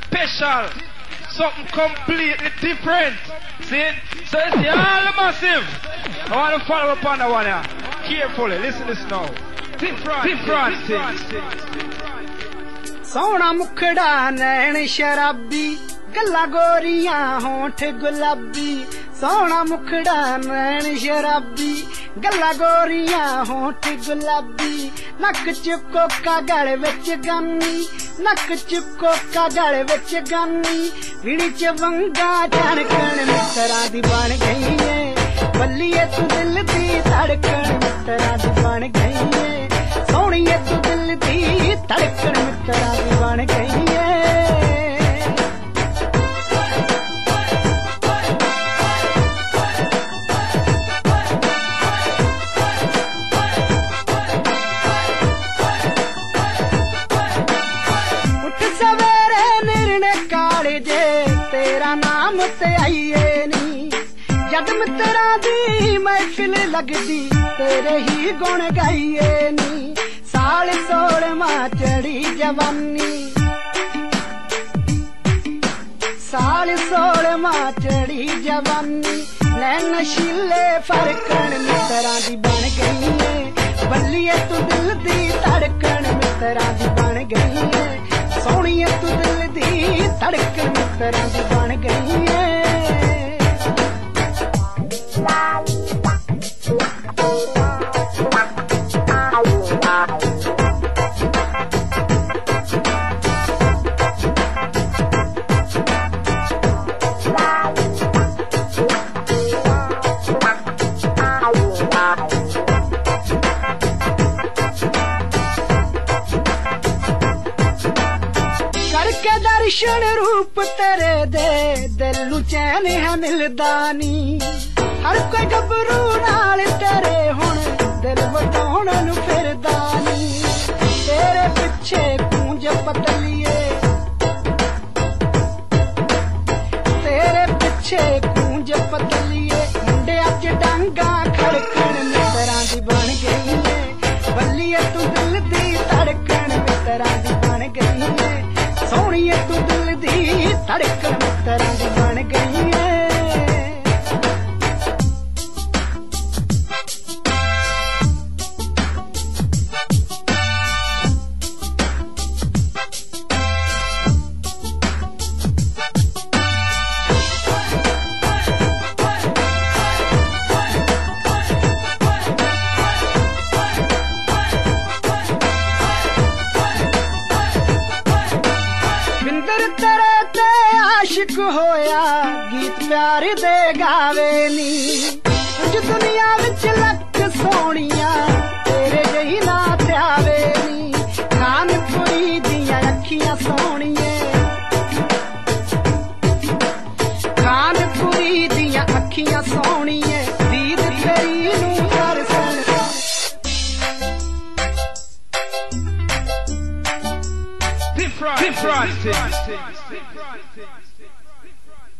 special. Something completely different. See? So you see all the massive. I want to follow up on that one here. Carefully, listen to this now. Different things. सोना मुखड़ा नैन शराबी गल्ला गोरियां होंठ गुलाबी सोना मुखड़ा नैन शराबी गल्ला गोरियां होंठ गुलाबी नक चिपको का गल विच गानी नक चिपको का गल विच गानी वीणी च वंगा धड़कन मित्तरां दी बन गई है बल्लीए तू दिल दी धड़कन मित्तरां दी बन गई है सोहणीए तू दिल दी धड़कन मित्तरां दी बन गई है तेरा नाम ते आईए नी जद मित्तरां दी महफिल लगदी तेरे ही गुण गाईए नी साल 16वां चढ़ी जवानी साल 16वां चढ़ी जवानी नैन नशीले फरकन मित्तरां दी बन गई है बल्लीए तू दिल दी धड़कन मित्तरां दी बन गई है सोहणीए तू दिल दी धड़कन मित्तरां दी बन गई है दर्शन रूप तेरे दे दिल नू चैन है मिलदा नी हर कोई गबरू नाल तेरे हुण दिल वटाउण नू फिरदा नी तेरे पिछे पूंज पतलिए तेरे पिछे पूंज पतलिए मुंडे अज डांगा खड़कन मित्तरां दी बन गई है बल्लीए तू दिल दी धड़कन मित्तरां दी बन गई है सोहणीए तू दिल दी धड़कन मित्तरां दी बन गई है आशिक होया गीत प्यार दे गावे नी उज दुनिया विच लख सोहणियां तेरे जही ना त्यावे नी कानपुरी दियां अखियां सोहणिए कानपुरी दियां अखियां सोहणिए दीद तेरी नू दर्शन different things.